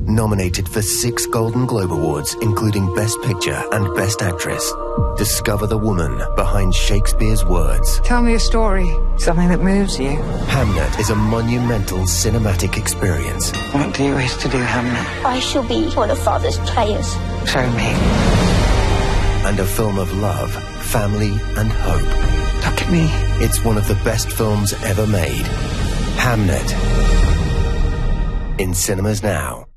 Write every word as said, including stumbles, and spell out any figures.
Nominated for six Golden Globe Awards, including Best Picture and Best Actress. Discover the woman behind Shakespeare's words. Tell me a story, something that moves you. Hamnet is a monumental cinematic experience. What do you wish to do, Hamnet? I shall be one of Father's players. Show me. And a film of love, family, and hope. Look at me. It's one of the best films ever made. Hamnet. In cinemas now.